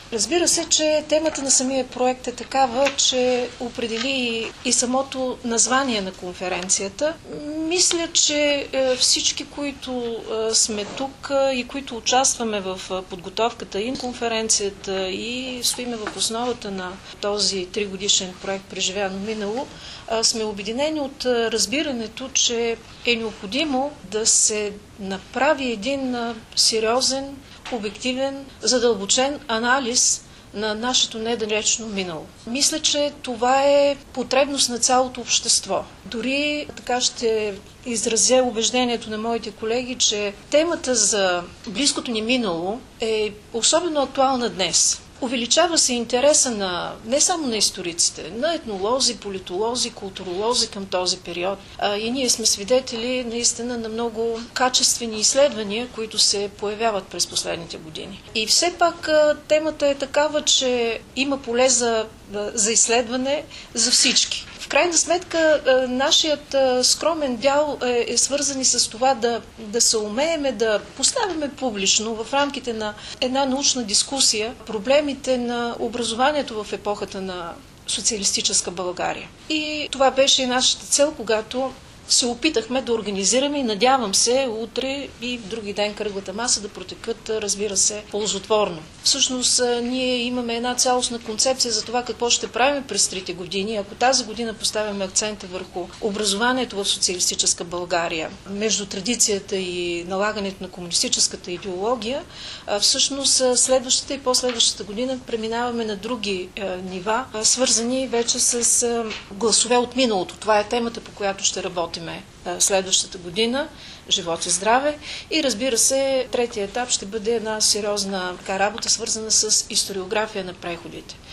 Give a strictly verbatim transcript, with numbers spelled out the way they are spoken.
Разбира се, че темата на самия проект е такава, че определи и самото название на конференцията. Мисля, че всички, които сме тук и които участваме в подготовката и на конференцията и стоиме в основата на този тригодишен проект "Преживяно минало", сме обединени от разбирането, че е необходимо да се направи един сериозен, обективен, задълбочен анализ на нашето недалечно минало. Мисля, че това е потребност на цялото общество. Дори така ще изразя убеждението на моите колеги, че темата за близкото ни минало е особено актуална днес. Увеличава се интереса на, не само на историците, на етнолози, политолози, културолози към този период. А, и ние сме свидетели наистина на много качествени изследвания, които се появяват през последните години. И все пак темата е такава, че има поле за, за изследване за всички. В крайна сметка, нашият скромен дял е свързан и с това да, да се умееме да поставяме публично в рамките на една научна дискусия проблемите на образованието в епохата на социалистическа България. И това беше и нашата цел, когато се опитахме да организираме и надявам се утре и в други ден кръглата маса да протекат, разбира се, ползотворно. Всъщност ние имаме една цялостна концепция за това какво ще правим през трите години. Ако тази година поставяме акцента върху образованието в социалистическа България, между традицията и налагането на комунистическата идеология, всъщност следващата и последващата година преминаваме на други нива, свързани вече с гласове от миналото. Това е темата, по която ще работим следващата година. Живот и здраве. И разбира се, третия етап ще бъде една сериозна така, работа, свързана с историография на преходите.